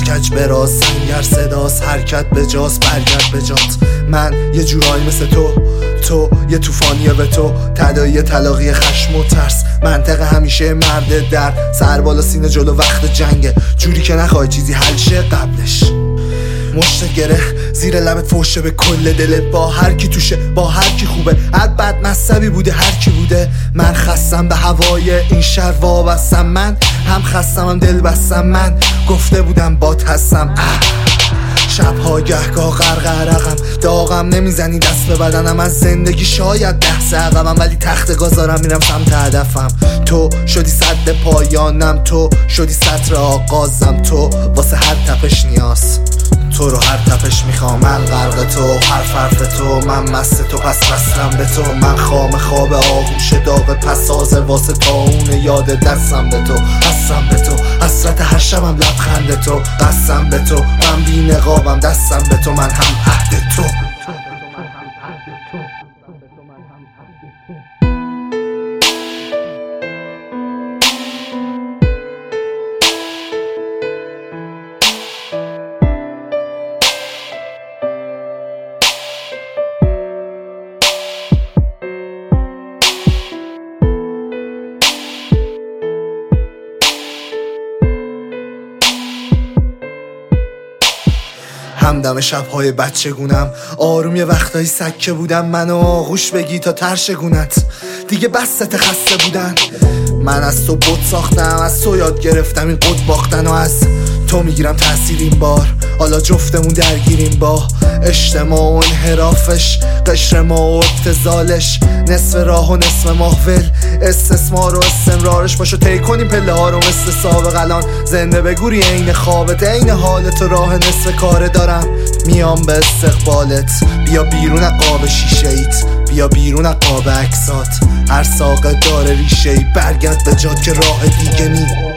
کج براز سنگر صداست، حرکت به جاست، برگرد به جات. من یه جورایی مثل تو یه طوفانیه به تو، تداعی تلاقی خشم و ترس، منطقه همیشه مرد در سر بالا سینه جلو وقت جنگه، جوری که نخوای چیزی حل شه قبلش. مشت گره زیر لبت فوشه به کل دلت، با هر کی توشه، با هر کی خوبه، هر بد مذهبی بوده، هر کی بوده. من خستم به هوای این شهر وابستم، من هم خستم هم دل بستم، من گفته بودم بات هستم. شبها گهگاه غرقم داغم، نمیزنی دست به بدنم، از زندگی شاید 10 عقبم، ولی تخت گذارم میرم سمت هدفم. تو شدی سد پایانم، تو شدی سطر آغازم، تو واسه هر تپش نیاز، تو رو هر تپش میخوام. من غرق تو، حرف تو، من مست تو، پس وصلم به تو. من خام خواب آغوش داغ پس حاضر واسه تاونه یاد دستم به تو، هستم به تو، حسرت هر شبم لبخند تو، قسم به تو، من بی نقابم دستم به تو، من هم عهد تو. همدم شبهای بچگونم، آروم یه وقتایی سکه بودم، منو آغوش بگی تا ترشگونت، دیگه بست خسته بودن. من از تو بت ساختم، از تو یاد گرفتم این قد باختن، و از تو میگیرم تأثیر این بار. حالا جفتمون درگیریم با اجتماع و انحرافش، قشر ما و ابتذالش، نصف راه و نصف محول، استثمار و استمرارش. باشو طی کنیم پله ها رو مثل سابق، الان زنده بگوری عین خوابت، عین حالت و راه نصف کاره دارم میام به استقبالت. بیا بیرون از قاب شیشه ایت، بیا بیرون از قاب عکسات، هر ساقه داره ریشه ای، برگرد به جات که راه دیگه نی.